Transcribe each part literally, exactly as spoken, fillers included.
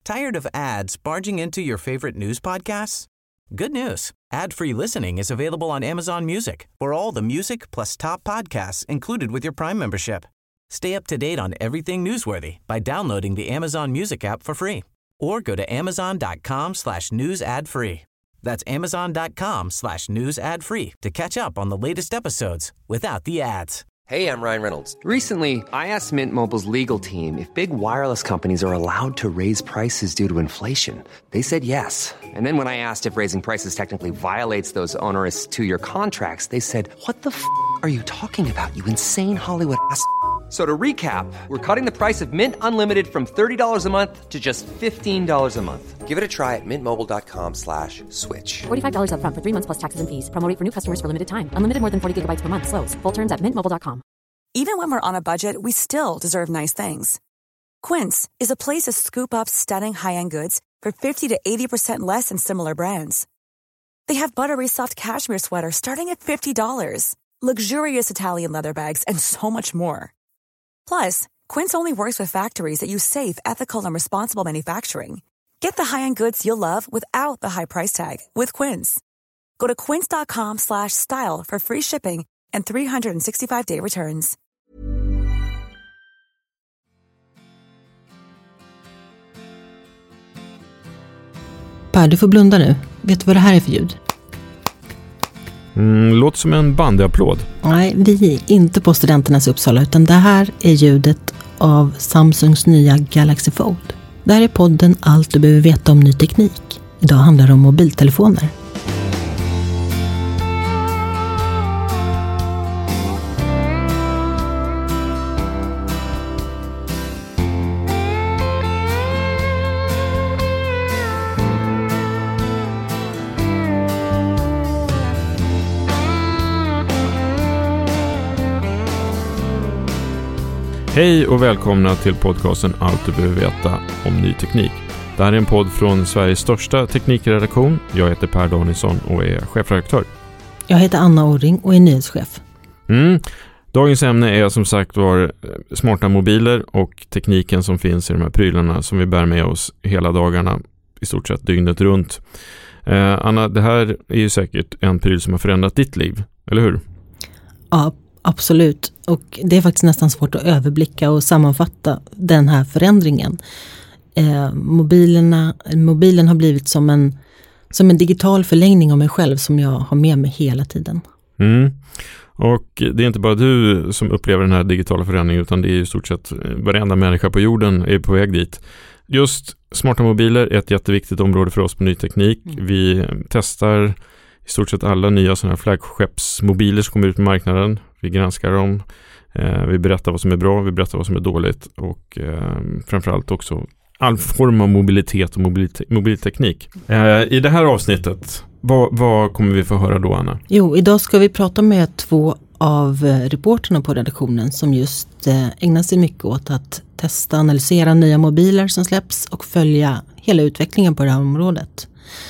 Tired of ads barging into your favorite news podcasts? Good news. Ad-free listening is available on Amazon Music for all the music plus top podcasts included with your Prime membership. Stay up to date on everything newsworthy by downloading the Amazon Music app for free or go to amazon.com slash news ad free. That's amazon.com slash news ad free to catch up on the latest episodes without the ads. Hey, I'm Ryan Reynolds. Recently, I asked Mint Mobile's legal team if big wireless companies are allowed to raise prices due to inflation. They said yes. And then when I asked if raising prices technically violates those onerous two-year contracts, they said, what the f*** are you talking about, you insane Hollywood ass f- So to recap, we're cutting the price of Mint Unlimited from thirty dollars a month to just fifteen dollars a month. Give it a try at mintmobile.com slash switch. forty-five dollars up front for three months plus taxes and fees. Promo rate for new customers for limited time. Unlimited more than forty gigabytes per month. Slows full terms at mint mobile dot com. Even when we're on a budget, we still deserve nice things. Quince is a place to scoop up stunning high-end goods for fifty to eighty percent less than similar brands. They have buttery soft cashmere sweaters starting at fifty dollars, luxurious Italian leather bags, and so much more. Plus, Quince only works with factories that use safe, ethical, and responsible manufacturing. Get the high-end goods you'll love without the high price tag with Quince. Go to quince.com slash style for free shipping and three sixty-five day returns. Per, du får blunda nu. Vet du vad det här är för ljud? Mm, låter som en bandyapplåd. Nej, vi är inte på Studenternas Uppsala, utan det här är ljudet av Samsungs nya Galaxy Fold. Det här är podden Allt du behöver veta om ny teknik. Idag handlar det om mobiltelefoner. Hej och välkomna till podcasten Allt du behöver veta om ny teknik. Det här är en podd från Sveriges största teknikredaktion. Jag heter Per Danielsson och är chefredaktör. Jag heter Anna Orring och är nyhetschef. Mm. Dagens ämne är som sagt var smarta mobiler och tekniken som finns i de här prylarna som vi bär med oss hela dagarna, i stort sett dygnet runt. Eh, Anna, det här är ju säkert en pryl som har förändrat ditt liv, eller hur? Ja, absolut. Och det är faktiskt nästan svårt att överblicka och sammanfatta den här förändringen. Eh, mobilerna, mobilen har blivit som en, som en digital förlängning av mig själv som jag har med mig hela tiden. Mm. Och det är inte bara du som upplever den här digitala förändringen, utan det är i stort sett varenda människa på jorden är på väg dit. Just smarta mobiler är ett jätteviktigt område för oss på ny teknik. Mm. Vi testar i stort sett alla nya sådana här flaggskeppsmobiler som kommer ut på marknaden. Vi granskar dem, eh, vi berättar vad som är bra, vi berättar vad som är dåligt och eh, framförallt också all form av mobilitet och mobilit- mobilteknik. Eh, I det här avsnittet, vad, vad kommer vi få höra då, Anna? Jo, idag ska vi prata med två av reporterna på redaktionen som just eh, ägnar sig mycket åt att testa och analysera nya mobiler som släpps och följa hela utvecklingen på det här området.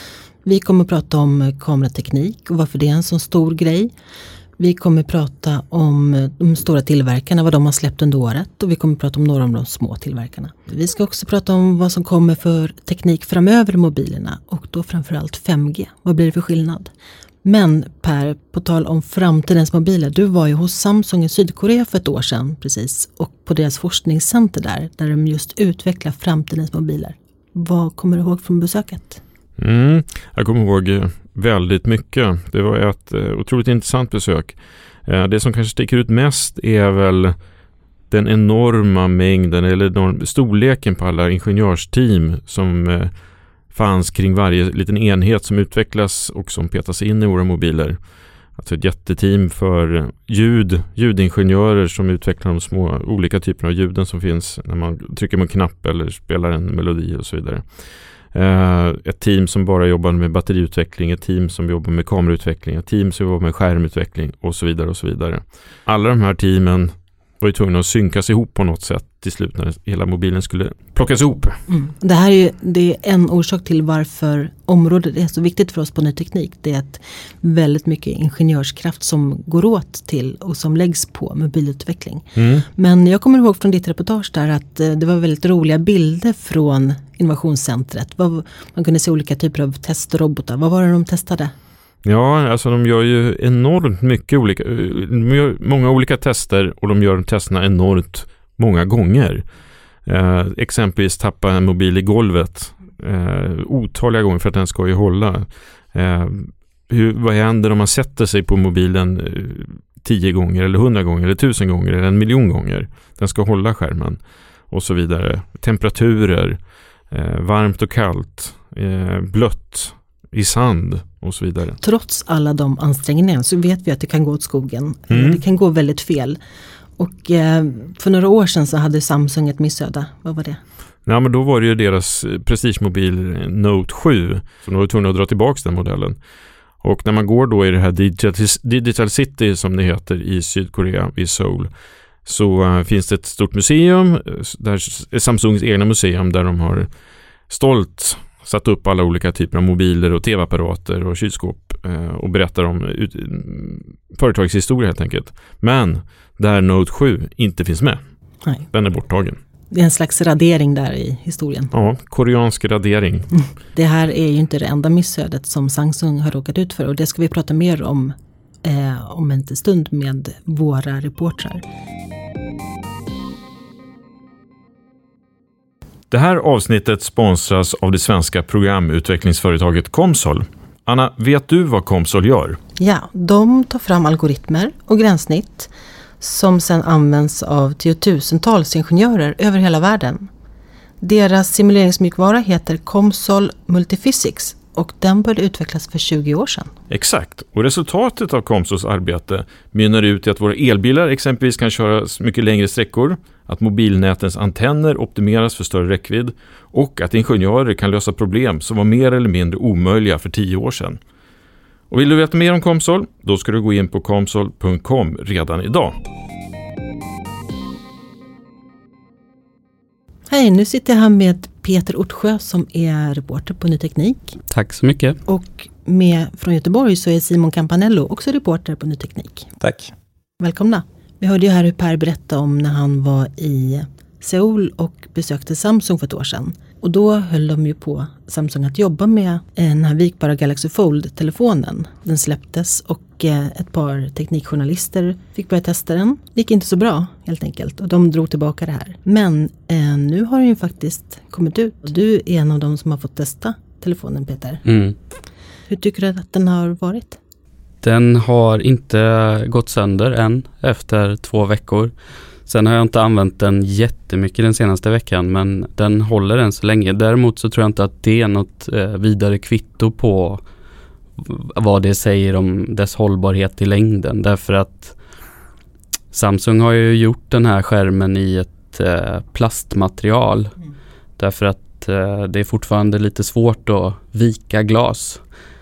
Vi kommer att prata om kamerateknik och varför det är en så stor grej. Vi kommer att prata om de stora tillverkarna, vad de har släppt under året, och vi kommer att prata om några av de små tillverkarna. Vi ska också prata om vad som kommer för teknik framöver i mobilerna och då framförallt fem G. Vad blir det för skillnad? Men Per, på tal om framtidens mobiler, du var ju hos Samsung i Sydkorea för ett år sedan precis, och på deras forskningscenter där, där de just utvecklar framtidens mobiler. Vad kommer du ihåg från besöket? Mm, jag kommer ihåg väldigt mycket. Det var ett eh, otroligt intressant besök. Eh, det som kanske sticker ut mest är väl den enorma mängden eller enorm, storleken på alla ingenjörsteam som eh, fanns kring varje liten enhet som utvecklas och som petas in i våra mobiler. Alltså ett jätteteam för ljud, ljudingenjörer som utvecklar de små olika typerna av ljuden som finns när man trycker på en knapp eller spelar en melodi och så vidare. Uh, ett team som bara jobbar med batteriutveckling, ett team som jobbar med kamerautveckling, ett team som jobbar med skärmutveckling och så vidare och så vidare. Alla de här teamen var ju tvungna att synkas ihop på något sätt till slut när hela mobilen skulle plockas ihop. Mm. Det här är ju det är en orsak till varför området är så viktigt för oss på ny teknik. Det är att väldigt mycket ingenjörskraft som går åt till och som läggs på mobilutveckling. Mm. Men jag kommer ihåg från ditt reportage där att det var väldigt roliga bilder från innovationscentret. Vad, man kunde se olika typer av testrobotar. Vad var det de testade? Ja, alltså de gör ju enormt mycket olika, de gör många olika tester och de gör testerna enormt många gånger. Eh, exempelvis tappa en mobil i golvet eh, otaliga gånger för att den ska ju hålla. Eh, hur, vad händer om man sätter sig på mobilen eh, tio gånger eller hundra gånger eller tusen gånger eller en miljon gånger? Den ska hålla skärmen och så vidare. Temperaturer, eh, varmt och kallt, eh, blött, i sand och så vidare. Trots alla de ansträngningarna så vet vi att det kan gå åt skogen. Mm. Det kan gå väldigt fel. Och eh, för några år sedan så hade Samsung ett missöde. Vad var det? Ja, men då var det ju deras prestigemobil Note sju. Så de var tvungna att dra tillbaka den modellen. Och när man går då i det här Digital, Digital City som det heter i Sydkorea, i Seoul, så uh, finns det ett stort museum, där Samsungs egna museum, där de har stolt satt upp alla olika typer av mobiler och tv-apparater och kylskåp eh, och berättar om ut, företagshistoria helt enkelt. Men där Note sju inte finns med. Nej. Den är borttagen. Det är en slags radering där i historien. Ja, koreansk radering. Mm. Det här är ju inte det enda missödet som Samsung har råkat ut för, och det ska vi prata mer om eh, om en stund med våra reportrar. Det här avsnittet sponsras av det svenska programutvecklingsföretaget Comsol. Anna, vet du vad Comsol gör? Ja, de tar fram algoritmer och gränssnitt som sedan används av tiotusentals ingenjörer över hela världen. Deras simuleringsmjukvara heter Comsol Multiphysics och den började utvecklas för tjugo år sedan. Exakt, och resultatet av Comsols arbete mynnar ut i att våra elbilar exempelvis kan köra mycket längre sträckor, att mobilnätens antenner optimeras för större räckvidd och att ingenjörer kan lösa problem som var mer eller mindre omöjliga för tio år sedan. Och vill du veta mer om Comsol? Då ska du gå in på comsol punkt com redan idag. Hej, nu sitter jag här med Peter Ortsjö som är reporter på Ny Teknik. Tack så mycket. Och med från Göteborg så är Simon Campanello också reporter på Ny Teknik. Tack. Välkomna. Vi hörde ju här hur Per berättade om när han var i Seoul och besökte Samsung för ett år sedan. Och då höll de ju på Samsung att jobba med den här vikbara Galaxy Fold-telefonen. Den släpptes och ett par teknikjournalister fick börja testa den. Det gick inte så bra helt enkelt och de drog tillbaka det här. Men eh, nu har den ju faktiskt kommit ut. Du är en av dem som har fått testa telefonen, Peter. Mm. Hur tycker du att den har varit? Den har inte gått sönder än efter två veckor. Sen har jag inte använt den jättemycket den senaste veckan, men den håller än så länge. Däremot så tror jag inte att det är något eh, vidare kvitto på vad det säger om dess hållbarhet i längden. Därför att Samsung har ju gjort den här skärmen i ett eh, plastmaterial. Mm. Därför att eh, det är fortfarande lite svårt att vika glas.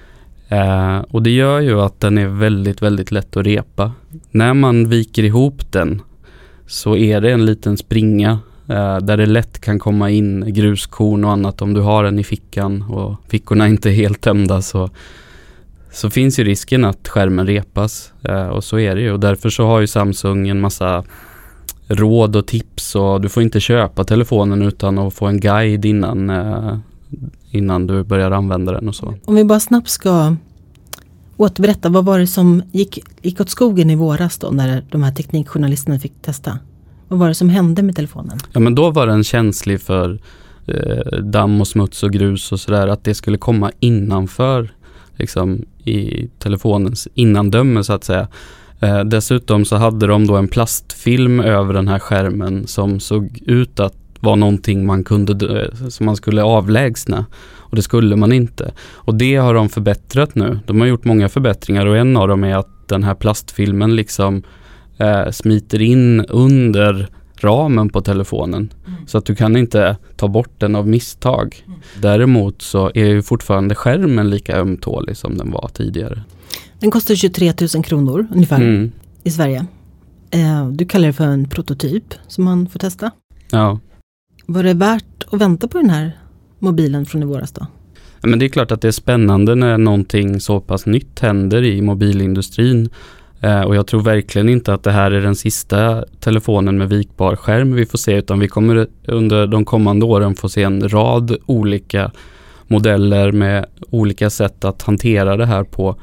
Eh, och det gör ju att den är väldigt, väldigt lätt att repa. När man viker ihop den så är det en liten springa eh, där det lätt kan komma in gruskorn och annat. Om du har den i fickan och fickorna inte är helt tömda så, så finns ju risken att skärmen repas. Eh, och så är det ju. Och därför så har ju Samsung en massa råd och tips. Och du får inte köpa telefonen utan att få en guide innan, eh, innan du börjar använda den och så. Om vi bara snabbt ska återberätta, vad var det som gick, gick åt skogen i våras då när de här teknikjournalisterna fick testa? Vad var det som hände med telefonen? Ja, men då var den känslig för eh, damm och smuts och grus och sådär, att det skulle komma innanför liksom i telefonens innandöme så att säga. Eh, dessutom så hade de då en plastfilm över den här skärmen som såg ut att vara någonting man kunde, som man skulle avlägsna. Och det skulle man inte. Och det har de förbättrat nu. De har gjort många förbättringar och en av dem är att den här plastfilmen liksom eh, smiter in under ramen på telefonen. Mm. Så att du kan inte ta bort den av misstag. Mm. Däremot så är ju fortfarande skärmen lika ömtålig som den var tidigare. Den kostar tjugotre tusen kronor ungefär mm. i Sverige. Eh, du kallar det för en prototyp som man får testa. Ja. Var det värt att vänta på den här mobilen från i våras då? Men det är klart att det är spännande när någonting så pass nytt händer i mobilindustrin. Eh, och jag tror verkligen inte att det här är den sista telefonen med vikbar skärm vi får se, utan vi kommer under de kommande åren få se en rad olika modeller med olika sätt att hantera det här på.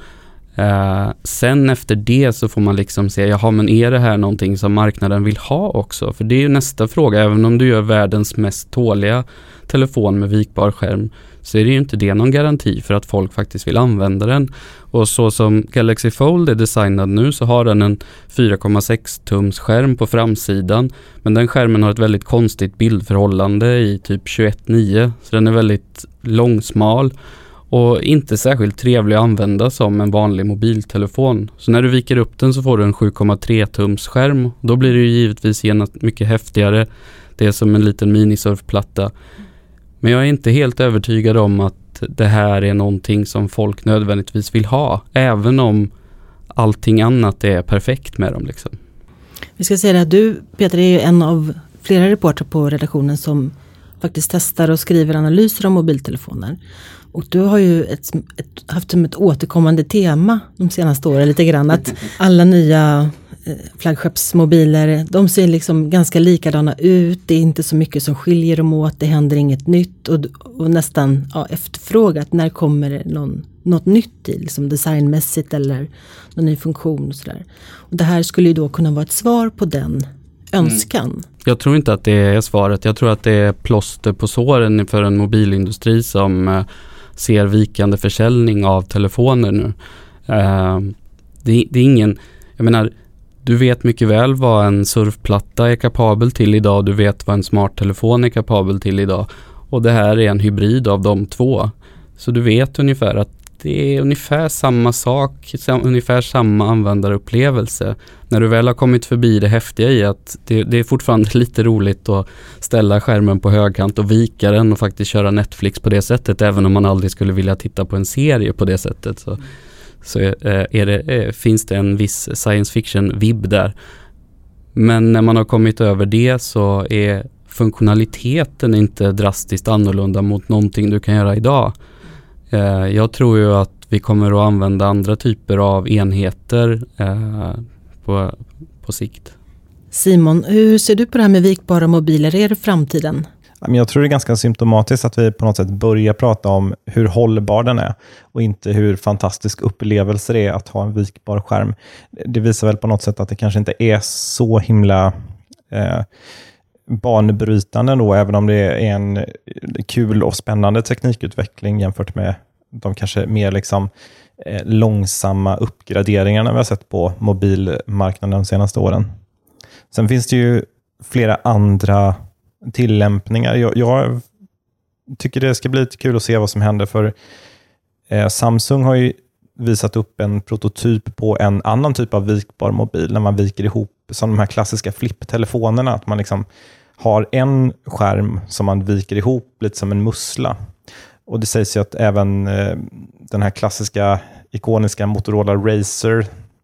Eh, sen efter det så får man liksom se, jaha, men är det här någonting som marknaden vill ha också? För det är ju nästa fråga, även om du gör världens mest tåliga telefon med vikbar skärm, så är det ju inte det någon garanti för att folk faktiskt vill använda den. Och så som Galaxy Fold är designad nu så har den en fyra komma sex tums skärm på framsidan, men den skärmen har ett väldigt konstigt bildförhållande i typ tjugoett nio, så den är väldigt långsmal och inte särskilt trevlig att använda som en vanlig mobiltelefon. Så när du viker upp den så får du en sju komma tre tums skärm. Då blir det ju givetvis genast mycket häftigare. Det är som en liten minisurfplatta. Men jag är inte helt övertygad om att det här är någonting som folk nödvändigtvis vill ha. Även om allting annat är perfekt med dem liksom. Vi ska säga att du, Peter, är ju en av flera reportrar på redaktionen som faktiskt testar och skriver analyser av mobiltelefoner. Och du har ju ett, ett, haft som ett återkommande tema de senaste åren lite grann att alla nya eh, flaggskeppsmobiler, de ser liksom ganska likadana ut. Det är inte så mycket som skiljer dem åt, det händer inget nytt och, och nästan ja, efterfrågat när kommer det någon, något nytt i, liksom designmässigt eller någon ny funktion och sådär. Och det här skulle ju då kunna vara ett svar på den önskan. Mm. Jag tror inte att det är svaret. Jag tror att det är plåster på såren för en mobilindustri som eh, ser vikande försäljning av telefoner nu. Eh, det, det är ingen, jag menar, du vet mycket väl vad en surfplatta är kapabel till idag. Du vet vad en smarttelefon är kapabel till idag. Och det här är en hybrid av de två. Så du vet ungefär att det är ungefär samma sak, ungefär samma användarupplevelse. När du väl har kommit förbi det häftiga i att det, det är fortfarande lite roligt att ställa skärmen på högkant och vika den och faktiskt köra Netflix på det sättet, även om man aldrig skulle vilja titta på en serie på det sättet. Så, så är det, finns det en viss science fiction-vibb där. Men när man har kommit över det så är funktionaliteten inte drastiskt annorlunda mot någonting du kan göra idag. Jag tror ju att vi kommer att använda andra typer av enheter eh, på, på sikt. Simon, hur ser du på det här med vikbara mobiler? Är det framtiden? Jag tror det är ganska symptomatiskt att vi på något sätt börjar prata om hur hållbar den är och inte hur fantastisk upplevelse det är att ha en vikbar skärm. Det visar väl på något sätt att det kanske inte är så himla eh, banbrytande då, även om det är en kul och spännande teknikutveckling jämfört med de kanske mer liksom eh, långsamma uppgraderingarna vi har sett på mobilmarknaden de senaste åren. Sen finns det ju flera andra tillämpningar. Jag, jag tycker det ska bli lite kul att se vad som händer, för eh, Samsung har ju visat upp en prototyp på en annan typ av vikbar mobil när man viker ihop som de här klassiska flipptelefonerna, att man liksom har en skärm som man viker ihop lite som en mussla. Och det sägs ju att även eh, den här klassiska ikoniska Motorola Razr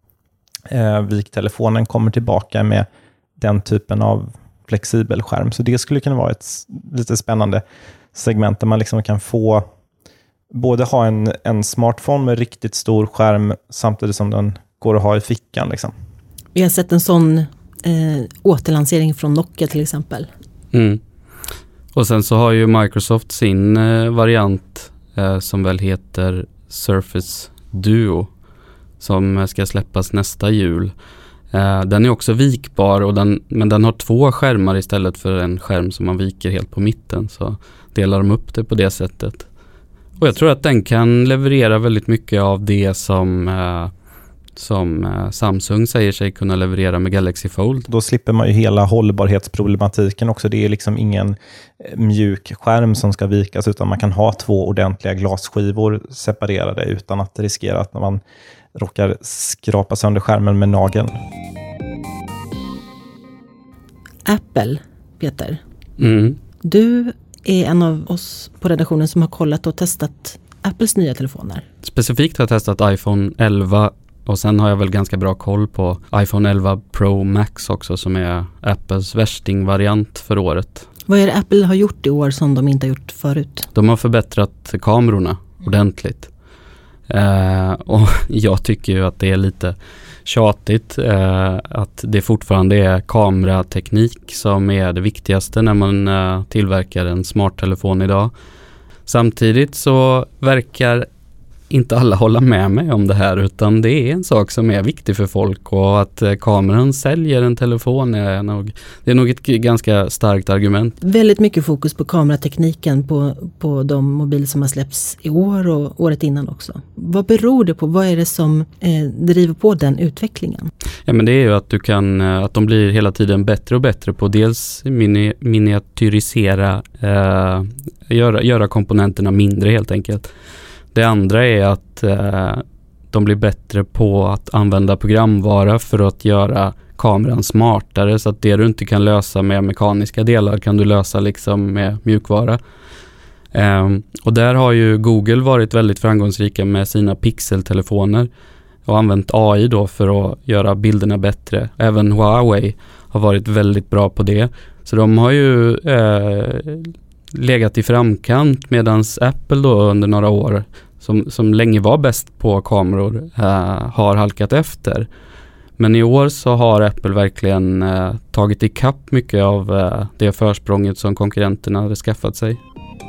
eh, viktelefonen kommer tillbaka med den typen av flexibel skärm. Så det skulle kunna vara ett lite spännande segment där man liksom kan få både ha en, en smartphone med riktigt stor skärm samtidigt som den går att ha i fickan. Liksom. Vi har sett en sån eh, återlansering från Nokia till exempel. Mm. Och sen så har ju Microsoft sin eh, variant eh, som väl heter Surface Duo som ska släppas nästa jul. Eh, den är också vikbar, och den, men den har två skärmar istället för en skärm som man viker helt på mitten, så delar de upp det på det sättet. Och jag tror att den kan leverera väldigt mycket av det som, eh, som eh, Samsung säger sig kunna leverera med Galaxy Fold. Då slipper man ju hela hållbarhetsproblematiken också. Det är liksom ingen mjuk skärm som ska vikas, utan man kan ha två ordentliga glasskivor separerade utan att riskera att man råkar skrapa sönder skärmen med nageln. Apple, Peter. Mm. Du är en av oss på redaktionen som har kollat och testat Apples nya telefoner. Specifikt har jag testat iPhone elva, och sen har jag väl ganska bra koll på iPhone elva Pro Max också, som är Apples värstingvariant för året. Vad är det Apple har gjort i år som de inte har gjort förut? De har förbättrat kamerorna ordentligt. Eh, och jag tycker ju att det är lite tjatigt eh, att det fortfarande är kamerateknik som är det viktigaste när man eh, tillverkar en smarttelefon idag. Samtidigt så verkar inte alla hålla med mig om det här, utan det är en sak som är viktig för folk, och att eh, kameran säljer en telefon är nog, det är nog ett ganska starkt argument. Väldigt mycket fokus på kameratekniken på, på de mobiler som har släppts i år och året innan också. Vad beror det på? Vad är det som eh, driver på den utvecklingen? Ja, men det är ju att du kan, att de blir hela tiden bättre och bättre på dels mini, miniatyrisera, eh, göra, göra komponenterna mindre helt enkelt. Det andra är att eh, de blir bättre på att använda programvara för att göra kameran smartare, så att det du inte kan lösa med mekaniska delar kan du lösa liksom med mjukvara. Eh, och där har ju Google varit väldigt framgångsrika med sina pixeltelefoner och använt A I då för att göra bilderna bättre. Även Huawei har varit väldigt bra på det. Så de har ju eh, legat i framkant, medan Apple då under några år som, som länge var bäst på kameror eh, har halkat efter. Men i år så har Apple verkligen eh, tagit ikapp mycket av eh, det försprånget som konkurrenterna hade skaffat sig.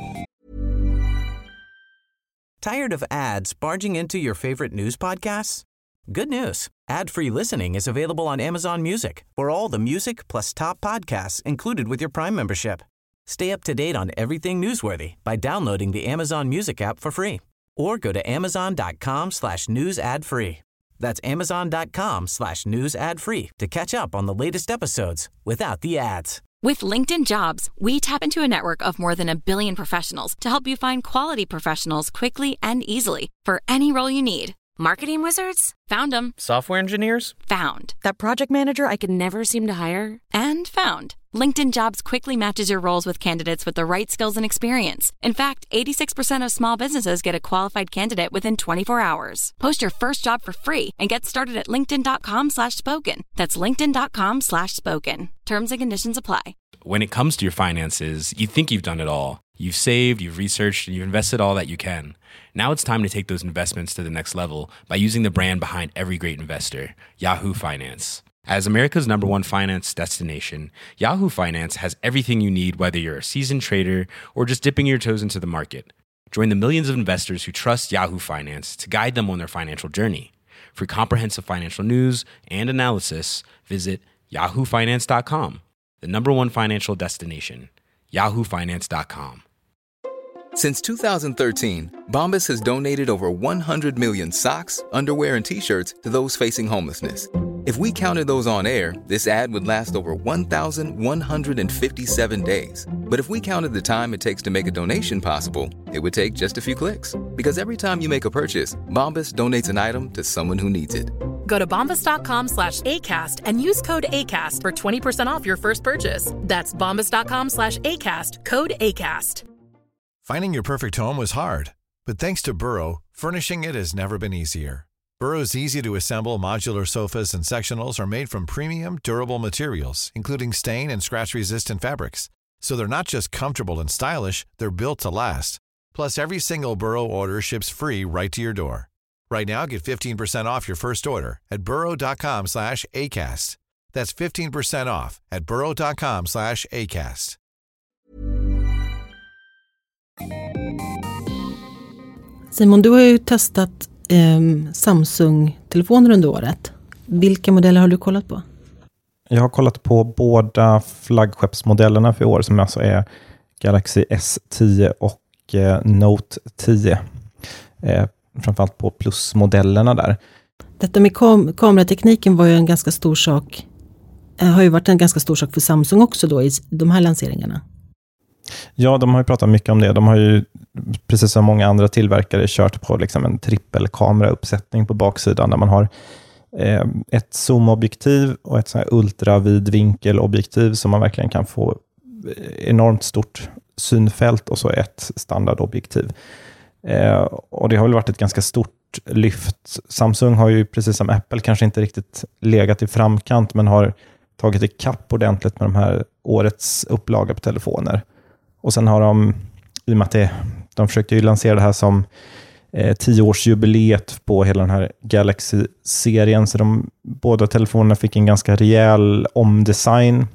Tired of ads barging into your favorite news podcasts? Good news. Ad-free listening is available on Amazon Music for all the music plus top podcasts included with your Prime membership. Stay up to date on everything newsworthy by downloading the Amazon Music app for free or go to amazon.com slash news ad free. That's amazon.com slash news ad free to catch up on the latest episodes without the ads. With LinkedIn Jobs, we tap into a network of more than a billion professionals to help you find quality professionals quickly and easily for any role you need. Marketing wizards? Found them. Software engineers? Found. That project manager I could never seem to hire? And found. LinkedIn Jobs quickly matches your roles with candidates with the right skills and experience. In fact, eighty-six percent of small businesses get a qualified candidate within twenty-four hours. Post your first job for free and get started at linkedin.com slash spoken. That's linkedin.com slash spoken. Terms and conditions apply. When it comes to your finances, you think you've done it all. You've saved, you've researched, and you've invested all that you can. Now it's time to take those investments to the next level by using the brand behind every great investor, Yahoo Finance. As America's number one finance destination, Yahoo Finance has everything you need, whether you're a seasoned trader or just dipping your toes into the market. Join the millions of investors who trust Yahoo Finance to guide them on their financial journey. For comprehensive financial news and analysis, visit yahoo finance dot com, the number one financial destination, yahoo finance dot com. Since two thousand thirteen, Bombas has donated over one hundred million socks, underwear, and T-shirts to those facing homelessness. If we counted those on air, this ad would last over one thousand one hundred fifty-seven days. But if we counted the time it takes to make a donation possible, it would take just a few clicks. Because every time you make a purchase, Bombas donates an item to someone who needs it. Go to bombas.com slash ACAST and use code ACAST for twenty percent off your first purchase. That's bombas.com slash ACAST, code ACAST. Finding your perfect home was hard, but thanks to Burrow, furnishing it has never been easier. Burrow's easy-to-assemble modular sofas and sectionals are made from premium, durable materials, including stain and scratch-resistant fabrics. So they're not just comfortable and stylish, they're built to last. Plus, every single Burrow order ships free right to your door. Right now, get fifteen percent off your first order at burrow.com slash ACAST. That's fifteen percent off at burrow.com slash ACAST. Simon, du har ju testat eh, Samsung-telefoner under året. Vilka modeller har du kollat på? Jag har kollat på båda flaggskeppsmodellerna för år, som alltså är Galaxy S tio och eh, Note tio. Eh, framförallt på plusmodellerna där. Detta med kam- kameratekniken var ju en ganska stor sak. Eh, har ju varit en ganska stor sak för Samsung också då i de här lanseringarna. Ja, de har ju pratat mycket om det. De har ju, precis som många andra tillverkare, kört på liksom en trippelkamerauppsättning på baksidan där man har eh, ett zoomobjektiv och ett så här ultravidvinkelobjektiv som man verkligen kan få enormt stort synfält, och så ett standardobjektiv. Eh, och det har väl varit ett ganska stort lyft. Samsung har ju, precis som Apple, kanske inte riktigt legat i framkant, men har tagit i kapp ordentligt med de här årets upplaga på telefoner. Och sen har de, i och med att det, de försökte ju lansera det här som eh, tioårsjubileet på hela den här Galaxy-serien. Så de båda telefonerna fick en ganska rejäl omdesign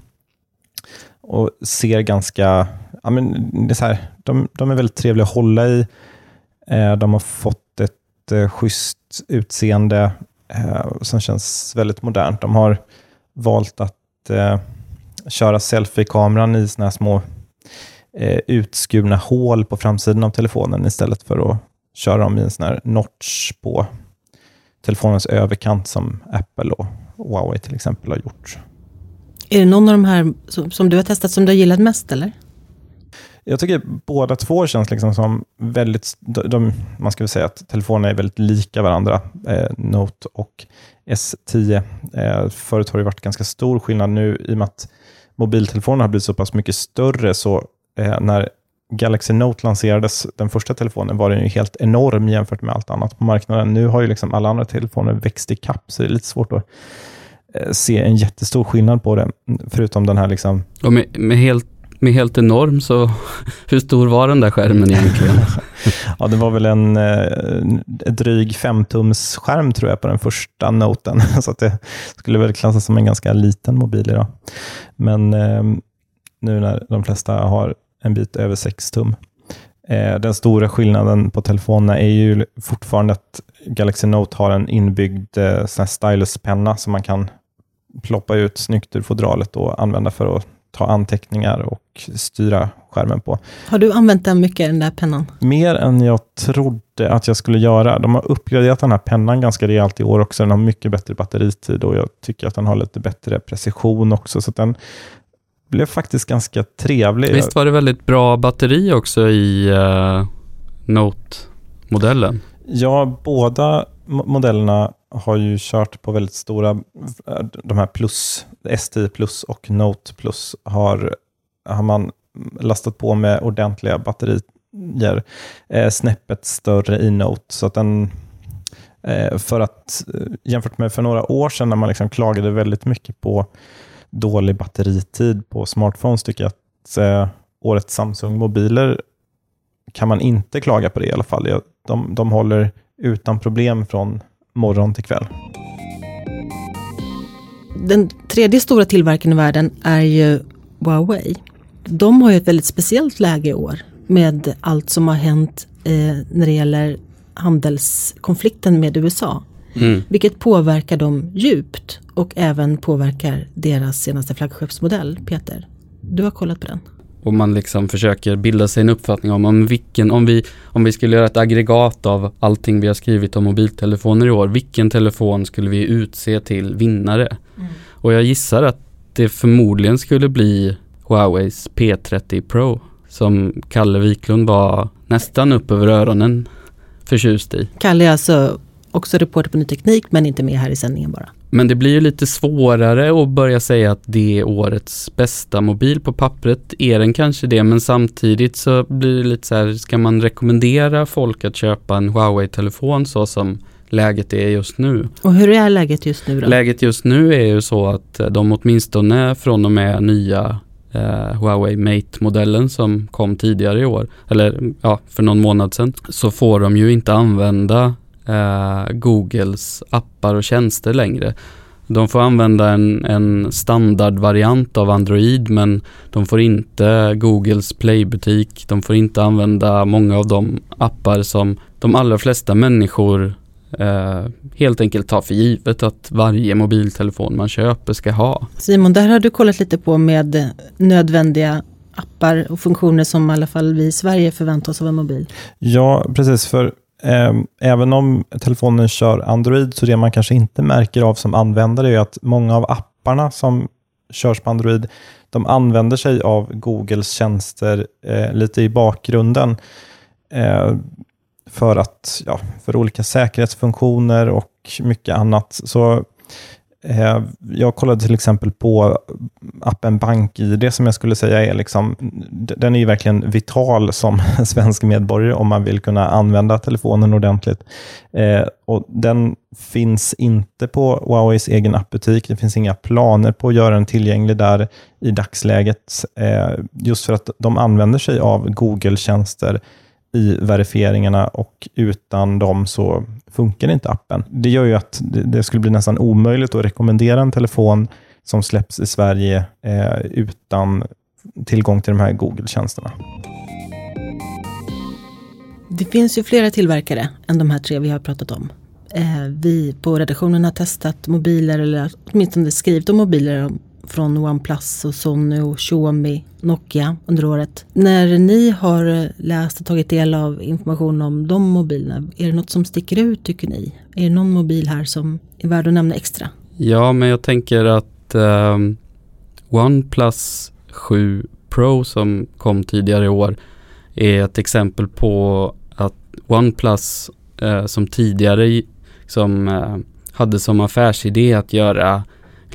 och ser ganska, ja men det är så här, de, de är väldigt trevliga att hålla i. Eh, de har fått ett eh, schysst utseende eh, som känns väldigt modernt. De har valt att eh, köra selfie-kameran i såna här små eh, utskurna hål på framsidan av telefonen istället för att köra dem i en sån här notch på telefonens överkant som Apple och Huawei till exempel har gjort. Är det någon av de här som, som du har testat som du har gillat mest eller? Jag tycker båda två känns liksom som väldigt, de, man ska väl säga att telefonerna är väldigt lika varandra, eh, Note och S tio. Eh, förut har det varit ganska stor skillnad. Nu i och med att mobiltelefonerna har blivit så pass mycket större, så eh, när Galaxy Note lanserades, den första telefonen, var den ju helt enorm jämfört med allt annat på marknaden. Nu har ju liksom alla andra telefoner växt i kapp, så det är lite svårt att eh, se en jättestor skillnad på det, förutom den här liksom... Och med, med helt Med helt enorm, så hur stor var den där skärmen egentligen? Ja, det var väl en eh, dryg femtums skärm tror jag på den första Noten. Så att det skulle väl klassas som en ganska liten mobil idag. Men eh, nu när de flesta har en bit över sex tum. Eh, den stora skillnaden på telefonerna är ju fortfarande att Galaxy Note har en inbyggd eh, sån här stylus-penna som man kan ploppa ut snyggt ur fodralet och använda för att ta anteckningar och styra skärmen på. Har du använt den mycket, den där pennan? Mer än jag trodde att jag skulle göra. De har uppgraderat den här pennan ganska rejält i år också. Den har mycket bättre batteritid och jag tycker att den har lite bättre precision också. Så den blev faktiskt ganska trevlig. Visst var det väldigt bra batteri också i uh, Note-modellen? Ja, båda modellerna har ju kört på väldigt stora, de här plus, S tio plus och Note plus har, har man lastat på med ordentliga batterier, eh, snäppet större i Note, så att den eh, för att jämfört med för några år sedan när man liksom klagade väldigt mycket på dålig batteritid på smartphones, tycker jag att eh, årets Samsung-mobiler kan man inte klaga på det i alla fall. De, de håller utan problem från morgon till kväll. Den tredje stora tillverkaren i världen är ju Huawei. De har ju ett väldigt speciellt läge i år med allt som har hänt eh, när det gäller handelskonflikten med U S A. Mm. Vilket påverkar dem djupt och även påverkar deras senaste flaggskeppsmodell, Peter. Du har kollat på den. Och man liksom försöker bilda sig en uppfattning om, om vilken, om vi, om vi skulle göra ett aggregat av allting vi har skrivit om mobiltelefoner i år, vilken telefon skulle vi utse till vinnare? Mm. Och jag gissar att det förmodligen skulle bli Huaweis P trettio Pro, som Kalle Wiklund var nästan upp över öronen förtjust i. Kalle är alltså också reporter på Ny Teknik, men inte med här i sändningen bara. Men det blir ju lite svårare att börja säga att det är årets bästa mobil på pappret. Är den kanske det, men samtidigt så blir det lite så här, ska man rekommendera folk att köpa en Huawei-telefon så som läget är just nu? Och hur är läget just nu då? Läget just nu är ju så att de åtminstone från och med nya eh, Huawei Mate-modellen som kom tidigare i år, eller ja, för någon månad sedan, så får de ju inte använda Uh, Googles appar och tjänster längre. De får använda en, en standardvariant av Android, men de får inte Googles Play-butik. De får inte använda många av de appar som de allra flesta människor uh, helt enkelt tar för givet att varje mobiltelefon man köper ska ha. Simon, där har du kollat lite på med nödvändiga appar och funktioner som i alla fall vi i Sverige förväntar oss av en mobil. Ja, precis, för även om telefonen kör Android, så det man kanske inte märker av som användare är att många av apparna som körs på Android, de använder sig av Googles tjänster eh, lite i bakgrunden eh, för att, ja, för olika säkerhetsfunktioner och mycket annat. Så eh, jag kollade till exempel på appen BankID, som jag skulle säga är liksom, den är ju verkligen vital som svensk medborgare om man vill kunna använda telefonen ordentligt. Eh, och den finns inte på Huaweis egen appbutik. Det finns inga planer på att göra den tillgänglig där i dagsläget. Eh, just för att de använder sig av Google-tjänster i verifieringarna och utan dem så funkar inte appen. Det gör ju att det skulle bli nästan omöjligt att rekommendera en telefon som släpps i Sverige eh, utan tillgång till de här Google-tjänsterna. Det finns ju flera tillverkare än de här tre vi har pratat om. Eh, vi på redaktionen har testat mobiler, eller åtminstone skrivit om mobiler från OnePlus och Sony och Xiaomi, Nokia under året. När ni har läst och tagit del av information om de mobilerna, är det något som sticker ut tycker ni? Är det någon mobil här som är värd att nämna extra? Ja, men jag tänker att eh, OnePlus sju Pro som kom tidigare i år är ett exempel på att OnePlus eh, som tidigare som eh, hade som affärsidé att göra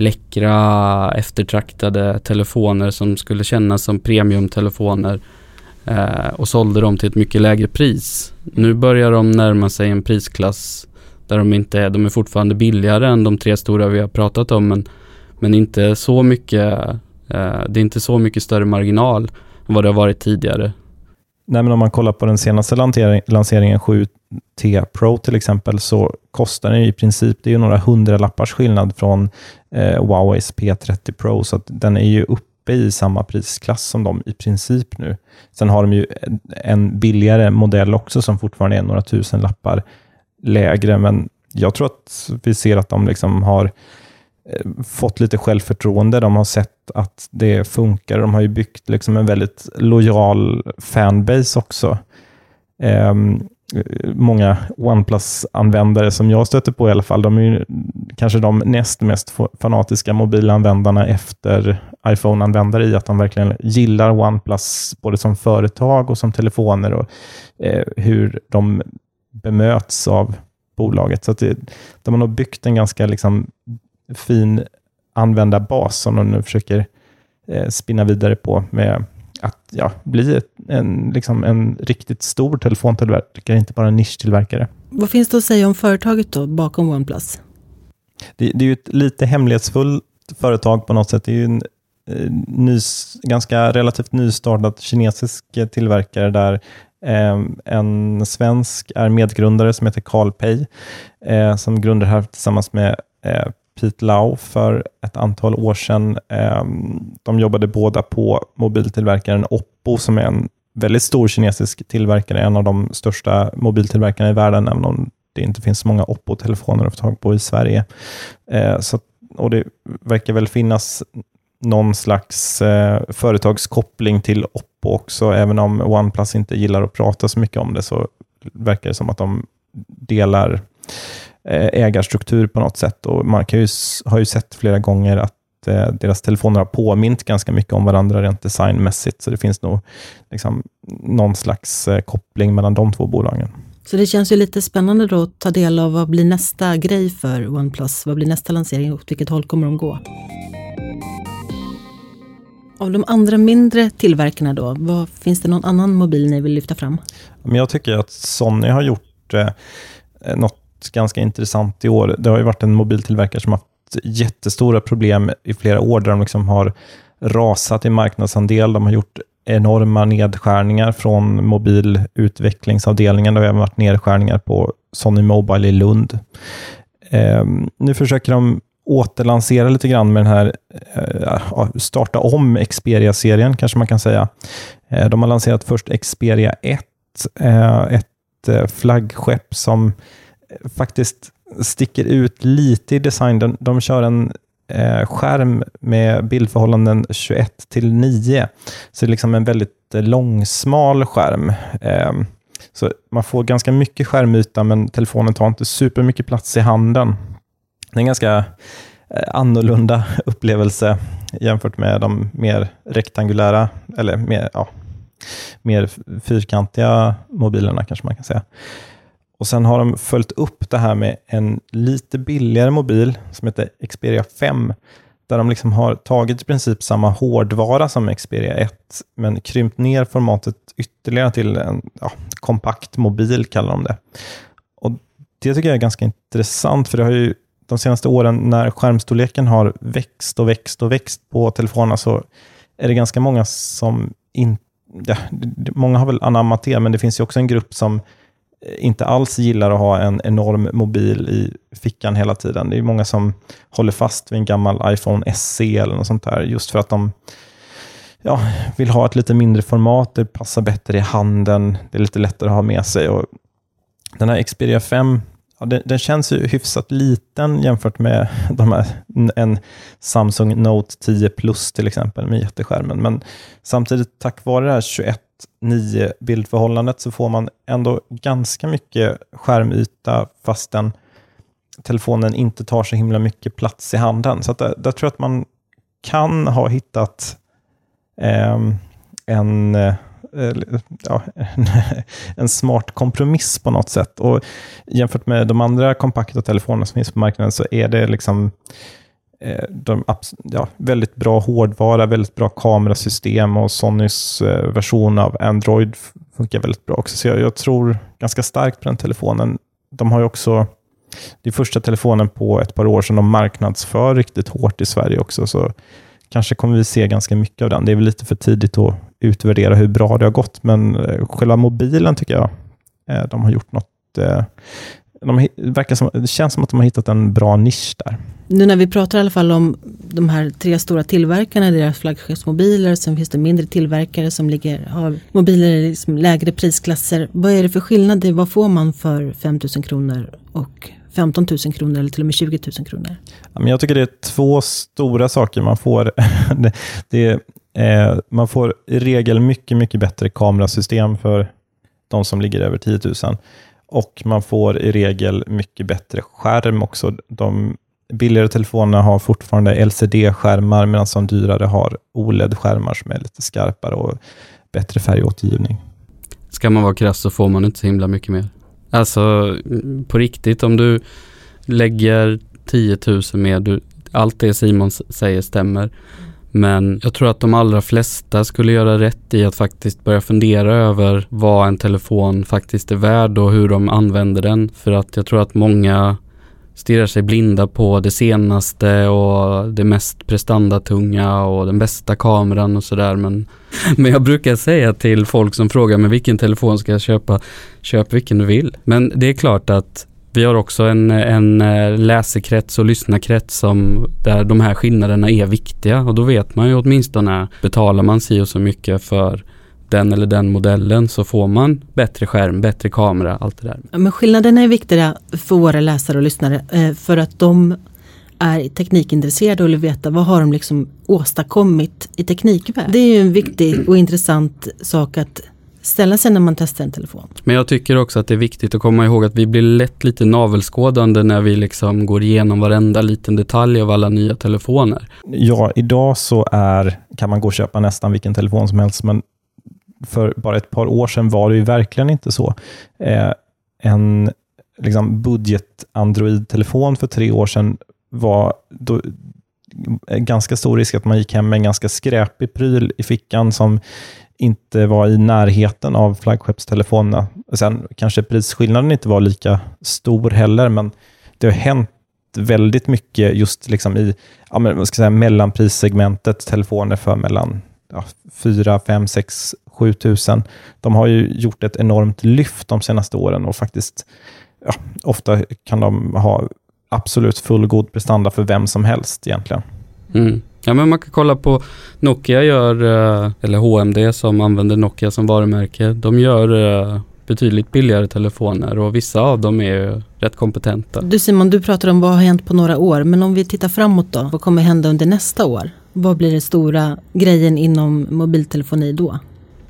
läckra, eftertraktade telefoner som skulle kännas som premiumtelefoner eh, och sålde dem till ett mycket lägre pris. Nu börjar de närma sig en prisklass där de inte är, de är fortfarande billigare än de tre stora vi har pratat om, men, men inte så mycket, eh, det är inte så mycket större marginal än vad det har varit tidigare. Nej, men om man kollar på den senaste lansering, lanseringen sju T Pro till exempel, så kostar den i princip, det är ju några hundra lappars skillnad från eh, Huaweis P trettio Pro, så att den är ju uppe i samma prisklass som de i princip nu. Sen har de ju en billigare modell också som fortfarande är några tusen lappar lägre, men jag tror att vi ser att de liksom har fått lite självförtroende. De har sett att det funkar. De har ju byggt liksom en väldigt lojal fanbase också. Eh, många OnePlus-användare som jag stöter på i alla fall, de är ju kanske de näst mest fanatiska mobilanvändarna efter iPhone-användare i att de verkligen gillar OnePlus både som företag och som telefoner och eh, hur de bemöts av bolaget. Så att det, de har nog byggt en ganska liksom fin användarbas som de nu försöker eh, spinna vidare på med att ja, bli ett, en, liksom en riktigt stor telefontillverkare, inte bara en nischtillverkare. Vad finns det att säga om företaget då bakom OnePlus? Det, det är ju ett lite hemlighetsfullt företag på något sätt. Det är ju en eh, nys, ganska relativt nystartad kinesisk tillverkare där eh, en svensk är medgrundare som heter Carl Pei eh, som grundade här tillsammans med eh, Pete Lau för ett antal år sedan. De jobbade båda på mobiltillverkaren Oppo som är en väldigt stor kinesisk tillverkare, en av de största mobiltillverkarna i världen, även om det inte finns så många Oppo-telefoner att få tag på i Sverige. Så, och det verkar väl finnas någon slags företagskoppling till Oppo också, även om OnePlus inte gillar att prata så mycket om det, så verkar det som att de delar ägarstruktur på något sätt, och man kan ju, har ju sett flera gånger att eh, deras telefoner har påmint ganska mycket om varandra rent designmässigt, så det finns nog liksom någon slags eh, koppling mellan de två bolagen. Så det känns ju lite spännande då att ta del av vad blir nästa grej för OnePlus, vad blir nästa lansering och åt vilket håll kommer de gå? Av de andra mindre tillverkarna då, vad, finns det någon annan mobil ni vill lyfta fram? Men jag tycker att Sony har gjort eh, något ganska intressant i år. Det har ju varit en mobiltillverkare som har haft jättestora problem i flera år där de liksom har rasat i marknadsandel. De har gjort enorma nedskärningar från mobilutvecklingsavdelningen. Det har även varit nedskärningar på Sony Mobile i Lund. Eh, nu försöker de återlansera lite grann med den här eh, starta om Xperia-serien kanske man kan säga. Eh, de har lanserat först Xperia ett, eh, ett eh, flaggskepp som faktiskt sticker ut lite i design. De kör en eh, skärm med bildförhållanden tjugoett till nio. Så det är liksom en väldigt långsmal skärm. Eh, så man får ganska mycket skärmyta, men telefonen tar inte supermycket plats i handen. Det är en ganska eh, annorlunda upplevelse jämfört med de mer rektangulära eller mer, ja, mer fyrkantiga mobilerna kanske man kan säga. Och sen har de följt upp det här med en lite billigare mobil som heter Xperia fem, där de liksom har tagit i princip samma hårdvara som Xperia ett, men krympt ner formatet ytterligare till en ja, kompakt mobil kallar de det. Och det tycker jag är ganska intressant, för det har ju de senaste åren när skärmstorleken har växt och växt och växt på telefonerna, så är det ganska många som inte ja, många har väl anammat det, men det finns ju också en grupp som inte alls gillar att ha en enorm mobil i fickan hela tiden. Det är många som håller fast vid en gammal iPhone S E eller något sånt där, just för att de ja, vill ha ett lite mindre format, det passar bättre i handen, det är lite lättare att ha med sig. Och den här Xperia fem, ja, den, den känns ju hyfsat liten jämfört med de här, en Samsung Note tio Plus till exempel med jätteskärmen. Men samtidigt, tack vare det här tjugoett nio bildförhållandet, så får man ändå ganska mycket skärmyta fast den telefonen inte tar så himla mycket plats i handen. Så att där, där tror jag att man kan ha hittat eh, en, eh, ja, en, en smart kompromiss på något sätt. Och jämfört med de andra kompakta telefonerna som finns på marknaden så är det liksom De, ja, väldigt bra hårdvara, väldigt bra kamerasystem, och Sonys eh, version av Android funkar väldigt bra också. Så jag, jag tror ganska starkt på den telefonen. De har ju också, det är första telefonen på ett par år som de marknadsför riktigt hårt i Sverige också, så kanske kommer vi se ganska mycket av den. Det är väl lite för tidigt att utvärdera hur bra det har gått, men eh, själva mobilen tycker jag eh, de har gjort något eh, de verkar som, det känns som att de har hittat en bra nisch där. Nu när vi pratar i alla fall om de här tre stora tillverkarna, deras flaggskeppsmobiler, sen finns det mindre tillverkare som ligger, har mobiler i liksom lägre prisklasser. Vad är det för skillnad? Vad får man för fem tusen kronor och femton tusen kronor eller till och med tjugo tusen kronor? Ja, men jag tycker det är två stora saker man får. det, det är, man får i regel mycket, mycket bättre kamerasystem för de som ligger över tio tusen. Och man får i regel mycket bättre skärm också. De billigare telefonerna har fortfarande L C D-skärmar, medan de dyrare har O L E D-skärmar som är lite skarpare och bättre färgåtergivning. Ska man vara krass så får man inte så himla mycket mer. Alltså på riktigt, om du lägger tio tusen mer, du, allt det Simon säger stämmer. Men jag tror att de allra flesta skulle göra rätt i att faktiskt börja fundera över vad en telefon faktiskt är värd och hur de använder den. För att jag tror att många stirrar sig blinda på det senaste och det mest prestandatunga och den bästa kameran och sådär. Men, men jag brukar säga till folk som frågar mig vilken telefon ska jag köpa, köp vilken du vill. Men det är klart att vi har också en, en läsekrets och lyssnarkrets som, där de här skillnaderna är viktiga. Och då vet man ju åtminstone, betalar man sig och så mycket för den eller den modellen så får man bättre skärm, bättre kamera, allt det där. Ja, men skillnaderna är viktiga för våra läsare och lyssnare för att de är teknikintresserade och vill veta vad har de liksom åstadkommit i teknikvärlden. Det är ju en viktig och intressant sak att ställa sig när man testar en telefon. Men jag tycker också att det är viktigt att komma ihåg att vi blir lätt lite navelskådande när vi liksom går igenom varenda liten detalj av alla nya telefoner. Ja, idag så är, kan man gå och köpa nästan vilken telefon som helst, men för bara ett par år sedan var det ju verkligen inte så. Eh, en liksom budget-Android-telefon för tre år sedan var då en ganska stor risk att man gick hem med en ganska skräpig pryl i fickan som inte var i närheten av flaggskeppstelefonerna. Sen kanske prisskillnaden inte var lika stor heller, men det har hänt väldigt mycket just liksom i ja, men, vad ska jag säga, mellanprissegmentet, telefoner för mellan ja, fyra, fem, sex, sju tusen. De har ju gjort ett enormt lyft de senaste åren och faktiskt ja, ofta kan de ha absolut fullgod prestanda för vem som helst egentligen. Mm. Ja, men man kan kolla på Nokia gör, eller H M D som använder Nokia som varumärke. De gör betydligt billigare telefoner och vissa av dem är rätt kompetenta. Du Simon, du pratar om vad har hänt på några år, men om vi tittar framåt då, vad kommer hända under nästa år? Vad blir det stora grejen inom mobiltelefoni då?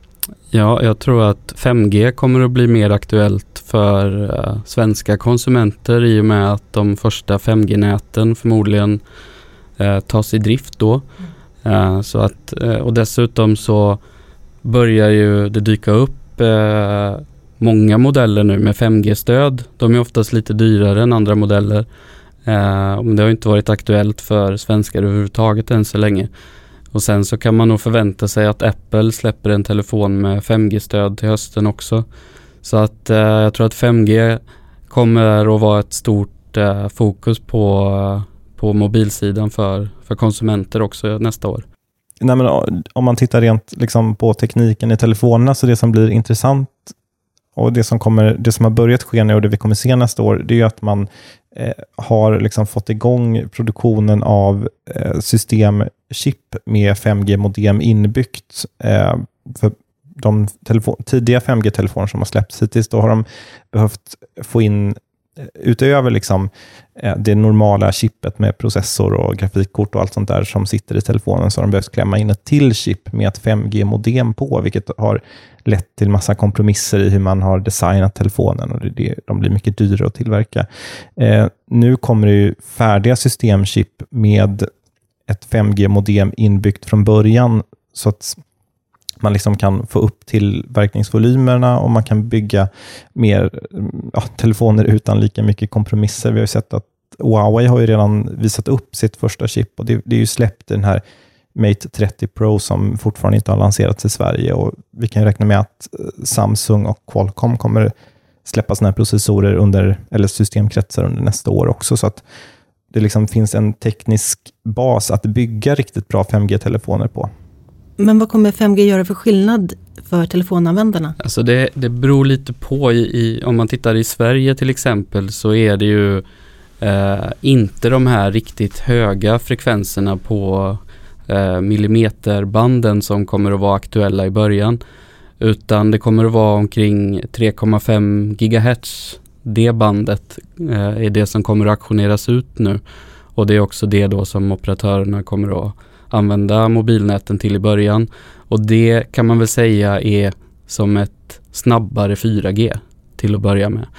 Ja, jag tror att fem G kommer att bli mer aktuellt för uh, svenska konsumenter i och med att de första fem G-näten förmodligen uh, tas i drift då. Uh, så att, uh, och dessutom så börjar ju det dyka upp uh, många modeller nu med fem G-stöd. De är oftast lite dyrare än andra modeller. Uh, men det har inte varit aktuellt för svenskar överhuvudtaget än så länge. Och sen så kan man nog förvänta sig att Apple släpper en telefon med fem G-stöd till hösten också. Så att uh, jag tror att fem G kommer att vara ett stort uh, fokus på, uh, på mobilsidan för, för konsumenter också nästa år. nej men, om man tittar rent liksom, på tekniken i telefonerna, så det som blir intressant och det som, kommer, det som har börjat ske nu och det vi kommer se nästa år, det är ju att man eh, har liksom fått igång produktionen av eh, systemchip med fem G-modem inbyggt. Eh, för de telefon, tidiga fem G-telefoner som har släppts hittills, då har de behövt få in utöver liksom det normala chippet med processor och grafikkort och allt sånt där som sitter i telefonen, så har de behövt klämma in ett till chip med ett fem G-modem på, vilket har lett till massa kompromisser i hur man har designat telefonen, och det, de blir mycket dyrare att tillverka. Eh, nu kommer det ju färdiga systemchip med ett fem G-modem inbyggt från början, så att man liksom kan få upp tillverkningsvolymerna och man kan bygga mer ja, telefoner utan lika mycket kompromisser. Vi har ju sett att Huawei har ju redan visat upp sitt första chip, och det, det är ju släppt den här Mate trettio Pro som fortfarande inte har lanserats i Sverige, och vi kan ju räkna med att Samsung och Qualcomm kommer släppa såna här processorer under, eller systemkretsar under nästa år också, så att det liksom finns en teknisk bas att bygga riktigt bra fem G-telefoner på. Men vad kommer fem G göra för skillnad för telefonanvändarna? Alltså det, det beror lite på. I, i, om man tittar i Sverige till exempel, så är det ju eh, inte de här riktigt höga frekvenserna på eh, millimeterbanden som kommer att vara aktuella i början. Utan det kommer att vara omkring tre komma fem gigahertz. Det bandet eh, är det som kommer att auktioneras ut nu. Och det är också det då som operatörerna kommer att använda mobilnäten till i början, och det kan man väl säga är som ett snabbare fyra G till att börja med.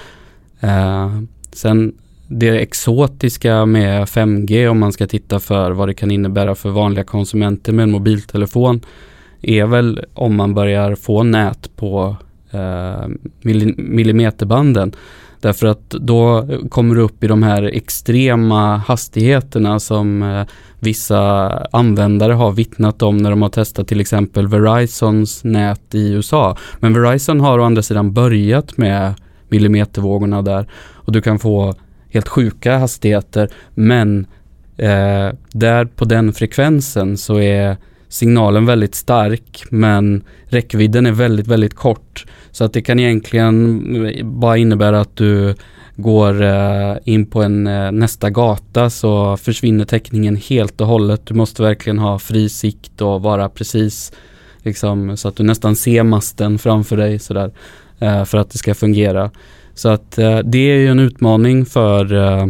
Eh, sen det exotiska med fem G, om man ska titta för vad det kan innebära för vanliga konsumenter med en mobiltelefon, är väl om man börjar få nät på eh, millimeterbanden. Därför att då kommer du upp i de här extrema hastigheterna som eh, vissa användare har vittnat om när de har testat till exempel Verizons nät i U S A. Men Verizon har å andra sidan börjat med millimetervågorna där, och du kan få helt sjuka hastigheter, men eh, där på den frekvensen så är signalen väldigt stark, men räckvidden är väldigt, väldigt kort. Så att det kan egentligen bara innebära att du går eh, in på en eh, nästa gata, så försvinner täckningen helt och hållet. Du måste verkligen ha fri sikt och vara precis liksom, så att du nästan ser masten framför dig sådär, eh, för att det ska fungera. Så att eh, det är ju en utmaning för eh,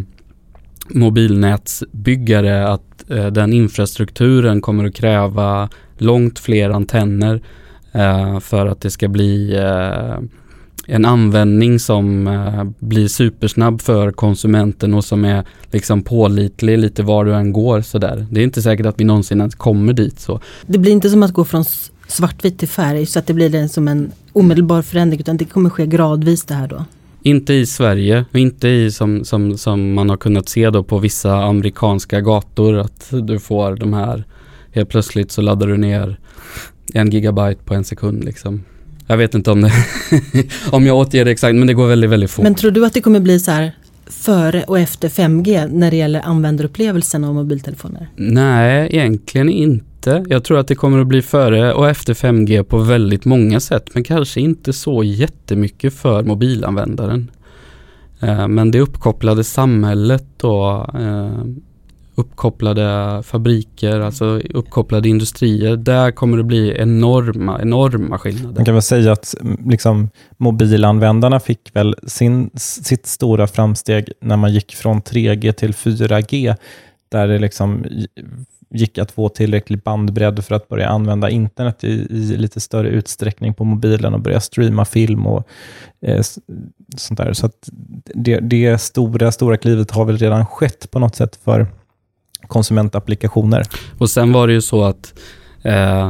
mobilnätsbyggare, att eh, den infrastrukturen kommer att kräva långt fler antenner eh, för att det ska bli eh, en användning som eh, blir supersnabb för konsumenten och som är liksom pålitlig lite var du än går sådär. Det är inte säkert att vi någonsin ens kommer dit så. Det blir inte som att gå från svartvitt till färg, så att det blir det som en omedelbar förändring, utan det kommer ske gradvis det här då? Inte i Sverige, inte i som, som, som man har kunnat se då på vissa amerikanska gator, att du får de här, helt plötsligt så laddar du ner en gigabyte på en sekund liksom. Jag vet inte om det om jag återger det exakt, men det går väldigt, väldigt fort. Men tror du att det kommer bli så här före och efter fem G när det gäller användarupplevelsen av mobiltelefoner? Nej, egentligen inte. Jag tror att det kommer att bli före och efter fem G på väldigt många sätt, men kanske inte så jättemycket för mobilanvändaren. Eh, men det uppkopplade samhället och eh, uppkopplade fabriker, alltså uppkopplade industrier, där kommer det bli enorma, enorma skillnader. Man kan väl säga att liksom, mobilanvändarna fick väl sin, sitt stora framsteg när man gick från tre G till fyra G, där det liksom gick att få tillräcklig bandbredd för att börja använda internet i, i lite större utsträckning på mobilen och börja streama film och eh, sånt där. Så att det, det stora, stora klivet har väl redan skett på något sätt för konsumentapplikationer. Och sen var det ju så att eh,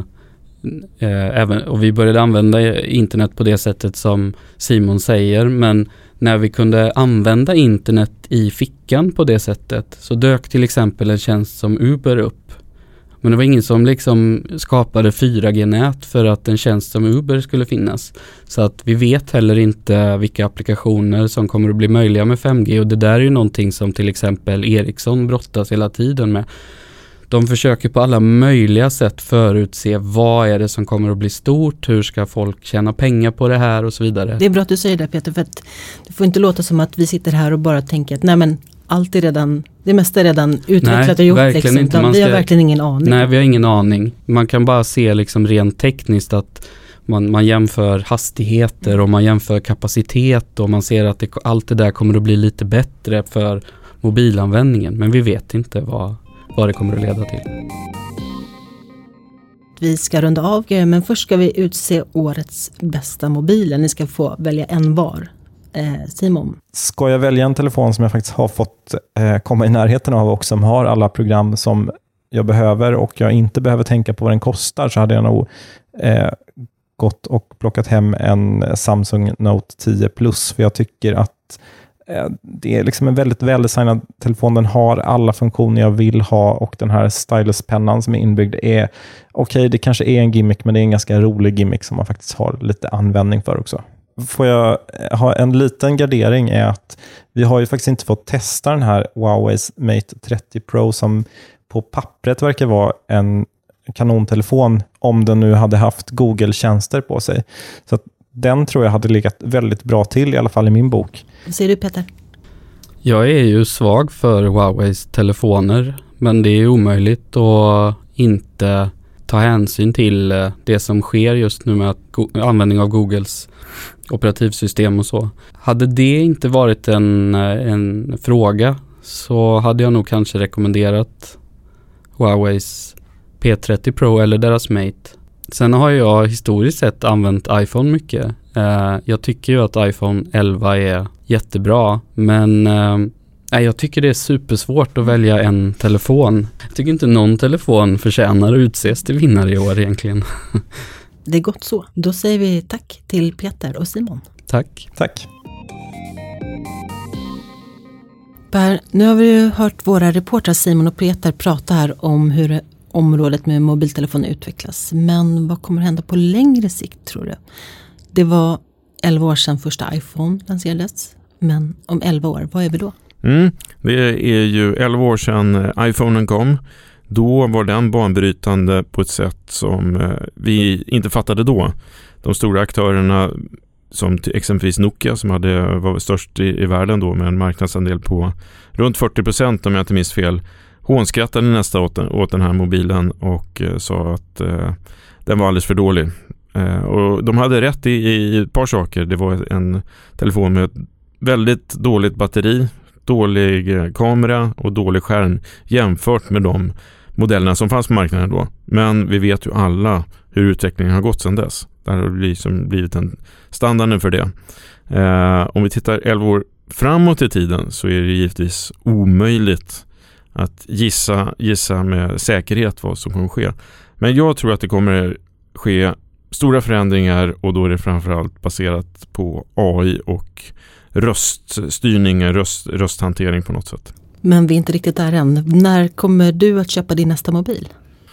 eh, även, och vi började använda internet på det sättet som Simon säger, men när vi kunde använda internet i fickan på det sättet så dök till exempel en tjänst som Uber upp. Men det var ingen som liksom skapade fyra G-nät för att en tjänst som Uber skulle finnas. Så att vi vet heller inte vilka applikationer som kommer att bli möjliga med fem G, och det där är ju någonting som till exempel Ericsson brottas hela tiden med. De försöker på alla möjliga sätt förutse vad är det som kommer att bli stort, hur ska folk tjäna pengar på det här och så vidare. Det är bra att du säger det, Peter, för att det får inte låta som att vi sitter här och bara tänker att nej men allt är redan, det mesta är redan utvecklat nej, och gjort. Liksom. Inte. Man ska, vi har verkligen ingen aning. Nej, vi har ingen aning. Man kan bara se liksom rent tekniskt att man, man jämför hastigheter och man jämför kapacitet och man ser att det, allt det där kommer att bli lite bättre för mobilanvändningen. Men vi vet inte vad, vad det kommer att leda till. Vi ska runda av, men först ska vi utse årets bästa mobiler. Ni ska få välja en var. Eh, Simon? Ska jag välja en telefon som jag faktiskt har fått eh, komma i närheten av och som har alla program som jag behöver och jag inte behöver tänka på vad den kostar, så hade jag nog eh, gått och plockat hem en Samsung Note tio Plus, för jag tycker att eh, det är liksom en väldigt väldesignad telefon. Den har alla funktioner jag vill ha och den här stylus-pennan som är inbyggd är okej, okay, det kanske är en gimmick, men det är en ganska rolig gimmick som man faktiskt har lite användning för också. Får jag ha en liten gardering är att vi har ju faktiskt inte fått testa den här Huawei's Mate trettio Pro som på pappret verkar vara en kanontelefon om den nu hade haft Google-tjänster på sig. Så att den tror jag hade legat väldigt bra till, i alla fall i min bok. Vad säger du, Peter? Jag är ju svag för Huaweis telefoner, men det är omöjligt att inte ta hänsyn till det som sker just nu med att go- användning av Googles operativsystem och så. Hade det inte varit en, en fråga så hade jag nog kanske rekommenderat Huaweis P trettio Pro eller deras Mate. Sen har jag historiskt sett använt iPhone mycket. Eh, jag tycker ju att iPhone elva är jättebra, men eh, jag tycker det är supersvårt att välja en telefon. Jag tycker inte någon telefon förtjänar att utses till vinnare i år egentligen. Det är gott så. Då säger vi tack till Peter och Simon. Tack. Tack. Per, nu har vi ju hört våra reportrar Simon och Peter prata här om hur området med mobiltelefoner utvecklas. Men vad kommer hända på längre sikt, tror du? Det var elva år sedan första iPhone lanserades. Men om elva år, vad är vi då? Mm, det är ju elva år sedan iPhonen kom. Då var den banbrytande på ett sätt som vi inte fattade då. De stora aktörerna som till exempelvis Nokia som hade, var störst i, i världen då med en marknadsandel på runt fyrtio procent om jag inte minns fel, hånskrattade nästa åt den, åt den här mobilen och eh, sa att eh, den var alldeles för dålig. Eh, och de hade rätt i, i ett par saker. Det var en telefon med ett väldigt dåligt batteri, dålig eh, kamera och dålig skärm jämfört med de modellerna som fanns på marknaden då. Men vi vet ju alla hur utvecklingen har gått sedan dess. Det har liksom blivit en standard för det. Eh, om vi tittar elva år framåt i tiden så är det givetvis omöjligt att gissa, gissa med säkerhet vad som kommer ske. Men jag tror att det kommer ske stora förändringar och då är det framförallt baserat på A I och röststyrning, röst, rösthantering på något sätt. Men vi är inte riktigt där än. När kommer du att köpa din nästa mobil?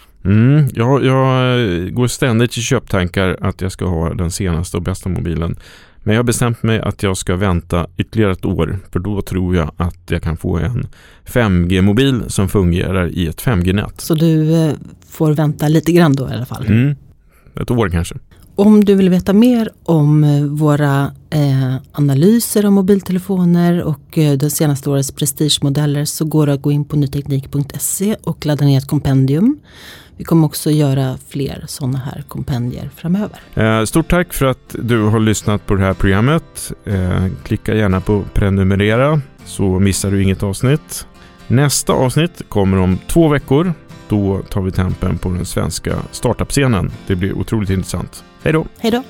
Mm, jag, jag går ständigt i köptankar att jag ska ha den senaste och bästa mobilen. Men jag har bestämt mig att jag ska vänta ytterligare ett år. För då tror jag att jag kan få en fem G-mobil som fungerar i ett fem G-nät. Så du eh, får vänta lite grann då i alla fall? Mm, ett år kanske. Om du vill veta mer om våra eh, analyser av mobiltelefoner och eh, de senaste årets prestigemodeller så går det att gå in på nyteknik punkt se och ladda ner ett kompendium. Vi kommer också göra fler sådana här kompendier framöver. Eh, stort tack för att du har lyssnat på det här programmet. Eh, klicka gärna på prenumerera så missar du inget avsnitt. Nästa avsnitt kommer om två veckor. Då tar vi tempen på den svenska startup-scenen. Det blir otroligt intressant. Hej då! Hej då!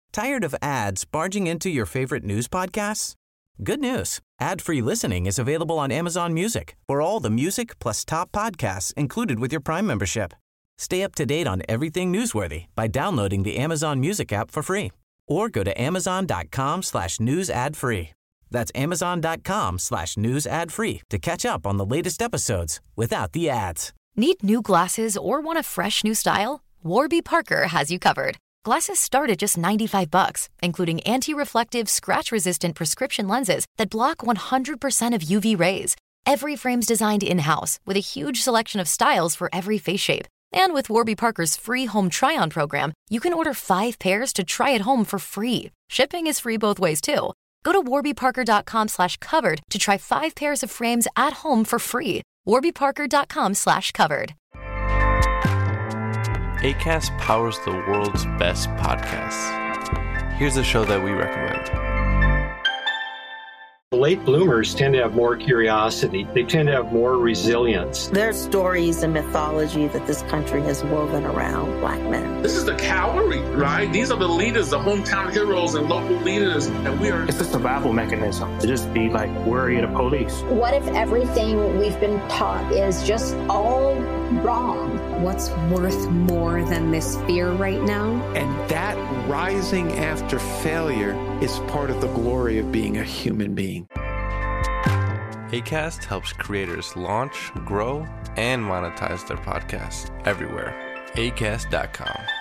Tired of ads barging into your favorite news podcasts? Good news. Ad-free listening is available on Amazon Music for all the music plus top podcasts included with your Prime membership. Stay up to date on everything newsworthy by downloading the Amazon Music app for free or go to amazon.com slash news ad free. That's amazon.com slash news ad free to catch up on the latest episodes without the ads. Need new glasses or want a fresh new style? Warby Parker has you covered. Glasses start at just ninety-five bucks, including anti-reflective, scratch-resistant prescription lenses that block one hundred percent of U V rays. Every frame's designed in-house with a huge selection of styles for every face shape. And with Warby Parker's free home try-on program, you can order five pairs to try at home for free. Shipping is free both ways, too. Go to warbyparker.com slash covered to try five pairs of frames at home for free. warbyparker.com slash covered. Acast powers the world's best podcasts. Here's a show that we recommend. Late bloomers tend to have more curiosity. They tend to have more resilience. There are stories and mythology that this country has woven around Black men. This is the cavalry, right? These are the leaders, the hometown heroes and local leaders, and we are... It's a survival mechanism to just be like worried of police. What if everything we've been taught is just all wrong? What's worth more than this fear right now? And that rising after failure is part of the glory of being a human being. Acast helps creators launch, grow, and monetize their podcasts everywhere. acast dot com.